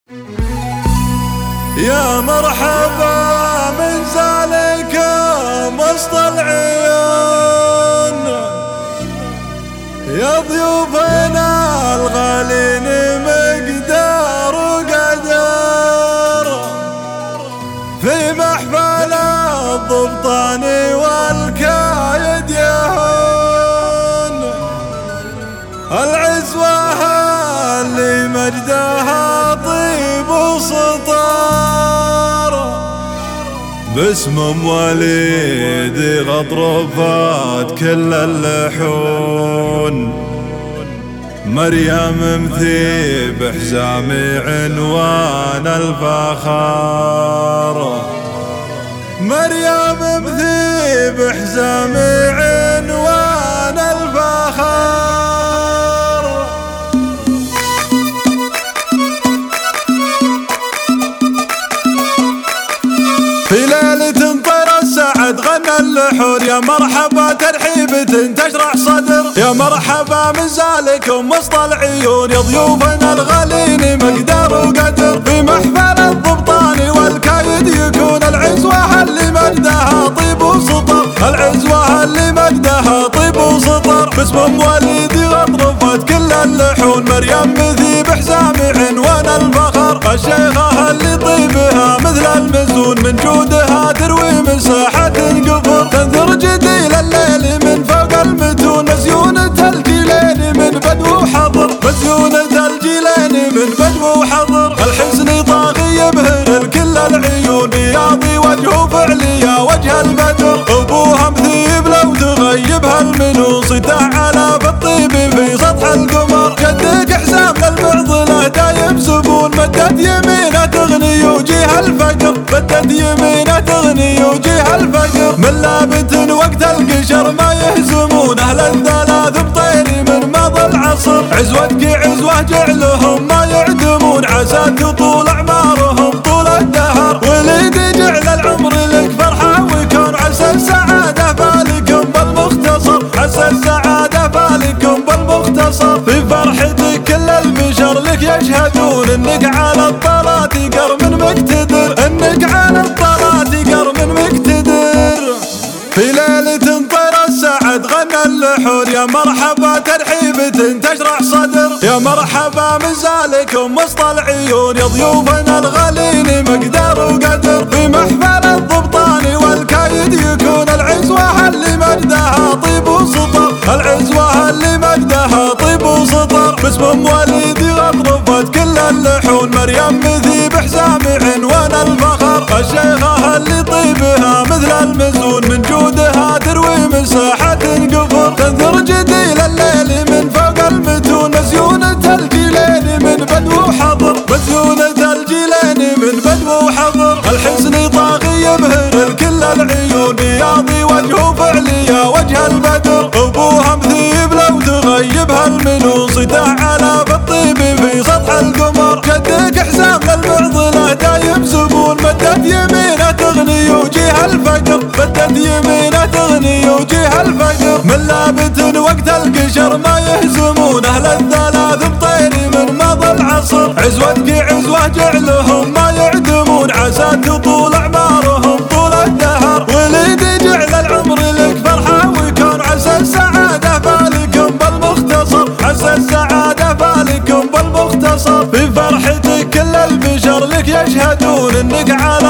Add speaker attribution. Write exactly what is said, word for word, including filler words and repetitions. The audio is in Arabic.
Speaker 1: يا مرحبا من سالكم وسط العيون، يا ضيوفنا الغالين مقدار وقدر، في محفل الضبطان والكايد يهون، العزوة اللي مجدها طيب وسطر، باسم ام وليدي غطرفات كل اللحون، مريم مثيب حزامي عنوان الفخار، مريم مثيب حزامي عنوان الفخار. في ليلة طير السعد غنى اللحون، يا مرحبا ترحيبة تشرح صدر، يا مرحبا من سالكم وسط العيون، يا ضيوفنا الغالين مقدار وقدر، في محفل الضبطان والكايد يكون، العزوة اللي مجدها طيب وسطر، العزوة اللي مجدها طيب وسطر، باسم ام وليدي غطرفت كل اللحون، مريم مثيب حزامي عنوان الفخر، الشيخة اللي طيبها مثل المزون، من جودها تروي مساحة قفر، تنثر جديل الليل من فوق المتون، مزيونة الجيلين من بدو وحضر، مزيونة الجيلين من بدو وحضر، الحسن طاغي يبهر الكل العيون، رياضي وجهه فعلي يا وجه البدر، ابوها مثيب لو تغيبها المنوص، تعالى بالطيب في سطح القمر، جدك حسام للمعضلة دايم زبون، مدت يمينه تغني وجيه الفقر، مدت يمينه تغني وجيه الفقر، من لابت وقت القشر ما يهزمون، اهل الثلاث بطيري من ماضى العصر، عزوتك عزوه جعلهم ما يعدمون، عسى تطول اعمارهم طول الدهر، وليدي جعل العمر لك فرحه وكون، عسى السعاده فالكم بالمختصر، عسى السعاده فالكم بالمختصر، في فرحتك كل البشر لك يشهدون، انك على الطلات قر من مقتدر، انك على الطلات قر من مقتدر. في ليلة طير السعد غنى اللحون، يا مرحبا ترحيبة تشرح صدر، يا مرحبا من سالكم وسط العيون، يا ضيوفنا الغالين مقدار وقدر، في محفل الضبطان والكايد يكون، العزوة اللي مجدها طيب وسطر، العزوة اللي مجدها طيب وسطر، باسم ام وليدي غطرفت كل اللحون، مريم مثيب حزامي عنوان الفخر، الشيخة اللي طيبها مثل المزون، من جودها تروي مساحة قفر، تنثر جديل الليل من فوق المتون، مزيونة الجيلين من بدو وحضر، مزيونة الجيلين من بدو وحضر، الحسن طاغي يبهر الكل العيون، رياضي وجهه فعلي يا وجه البدر، ابوها مثيب لو تغيبها المنوص، تعالى بالطيب في سطح القمر، جدك حسام للمعضلة دايم زبون، مدت يمينه تغني وجيه الفقر، مدت يمينه تغني وجيه الفقر، من لابت وقت القشر ما يهزمون، اهل الثلاث بطيري من ماضى العصر، عزوتك عزوه جعلهم ما يعدمون، عسى تطول اعمارهم طول الدهر، وليدي جعل العمر لك فرحه وكون، عسى السعاده فالكم بالمختصر، عسى السعاده فالكم بالمختصر، في فرحتك كل البشر لك يشهدون، انك على